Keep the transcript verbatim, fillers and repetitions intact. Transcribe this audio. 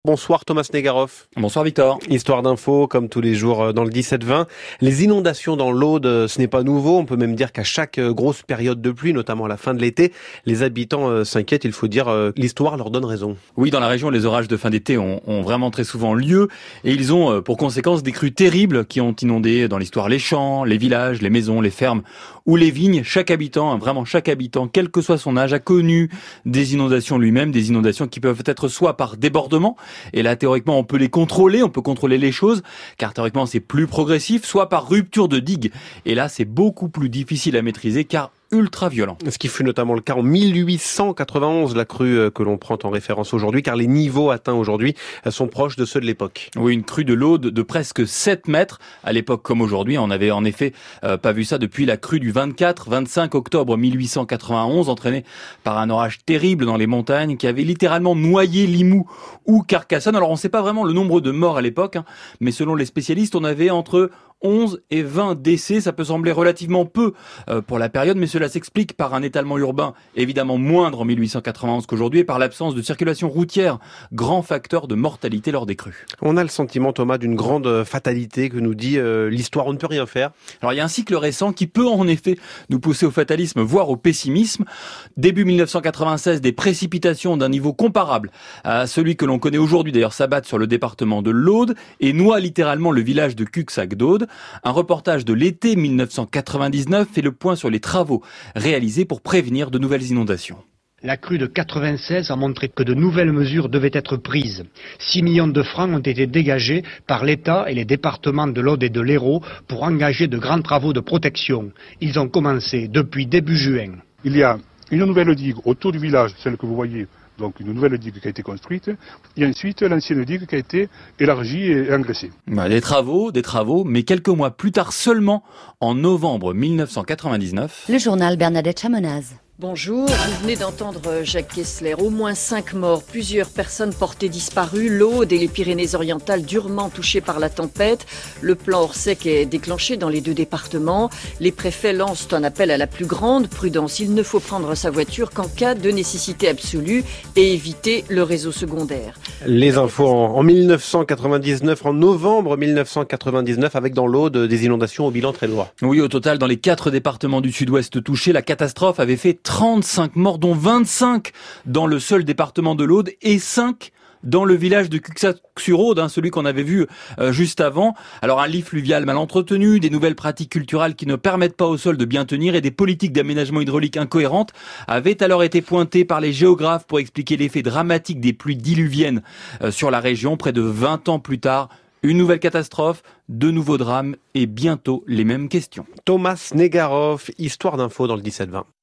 Bonsoir Thomas Negaroff. Bonsoir Victor. Histoire d'info, comme tous les jours dans le dix-sept vingt. Les inondations dans l'Aude, ce n'est pas nouveau. On peut même dire qu'à chaque grosse période de pluie, notamment à la fin de l'été, les habitants s'inquiètent. Il faut dire, l'histoire leur donne raison. Oui, dans la région, les orages de fin d'été ont, ont vraiment très souvent lieu. Et ils ont pour conséquence des crues terribles qui ont inondé dans l'histoire les champs, les villages, les maisons, les fermes ou les vignes. Chaque habitant, vraiment chaque habitant, quel que soit son âge, a connu des inondations lui-même. Des inondations qui peuvent être soit par débordement, et là, théoriquement, on peut les contrôler, on peut contrôler les choses, car théoriquement, c'est plus progressif, soit par rupture de digue. Et là, c'est beaucoup plus difficile à maîtriser, car ultra violent. Ce qui fut notamment le cas en mille huit cent quatre-vingt-onze, la crue que l'on prend en référence aujourd'hui, car les niveaux atteints aujourd'hui sont proches de ceux de l'époque. Oui, une crue de l'Aude de presque sept mètres. À l'époque comme aujourd'hui, on n'avait en effet euh, pas vu ça depuis la crue du vingt-quatre vingt-cinq octobre mille huit cent quatre-vingt-onze, entraînée par un orage terrible dans les montagnes qui avait littéralement noyé Limoux ou Carcassonne. Alors on ne sait pas vraiment le nombre de morts à l'époque, hein, mais selon les spécialistes, on avait entre onze et vingt décès. Ça peut sembler relativement peu euh, pour la période, mais cela s'explique par un étalement urbain évidemment moindre en mille huit cent quatre-vingt-onze qu'aujourd'hui et par l'absence de circulation routière, grand facteur de mortalité lors des crues. On a le sentiment, Thomas, d'une grande fatalité que nous dit euh, l'histoire, on ne peut rien faire. Alors il y a un cycle récent qui peut en effet nous pousser au fatalisme, voire au pessimisme. Début mille neuf cent quatre-vingt-seize, des précipitations d'un niveau comparable à celui que l'on connaît aujourd'hui, d'ailleurs s'abattent sur le département de l'Aude et noient littéralement le village de Cuxac-d'Aude. Un reportage de l'été mille neuf cent quatre-vingt-dix-neuf fait le point sur les travaux réalisés pour prévenir de nouvelles inondations. La crue de quatre-vingt-seize a montré que de nouvelles mesures devaient être prises. six millions de francs ont été dégagés par l'État et les départements de l'Aude et de l'Hérault pour engager de grands travaux de protection. Ils ont commencé depuis début juin. Il y a une nouvelle digue autour du village, celle que vous voyez, donc une nouvelle digue qui a été construite, et ensuite l'ancienne digue qui a été élargie et engraissée. Des travaux, des travaux, mais quelques mois plus tard seulement, en novembre mille neuf cent quatre-vingt-dix-neuf. Le journal Bernadette Chamonaz. Bonjour, vous venez d'entendre Jacques Kessler. Au moins cinq morts, plusieurs personnes portées disparues, l'Aude et les Pyrénées-Orientales durement touchées par la tempête. Le plan Orsec est déclenché dans les deux départements. Les préfets lancent un appel à la plus grande prudence. Il ne faut prendre sa voiture qu'en cas de nécessité absolue et éviter le réseau secondaire. Les infos en, en mille neuf cent quatre-vingt-dix-neuf, en novembre mille neuf cent quatre-vingt-dix-neuf, avec dans l'Aude des inondations au bilan très lourd. Oui, au total, dans les quatre départements du sud-ouest touchés, la catastrophe avait fait trente-cinq morts, dont vingt-cinq dans le seul département de l'Aude et cinq dans le village de Cuxac-sur-Aude, hein, celui qu'on avait vu euh, juste avant. Alors un lit fluvial mal entretenu, des nouvelles pratiques culturelles qui ne permettent pas au sol de bien tenir et des politiques d'aménagement hydraulique incohérentes avaient alors été pointées par les géographes pour expliquer l'effet dramatique des pluies diluviennes euh, sur la région. Près de vingt ans plus tard, une nouvelle catastrophe, de nouveaux drames et bientôt les mêmes questions. Thomas Negaroff, Histoire d'info dans le dix-sept vingt.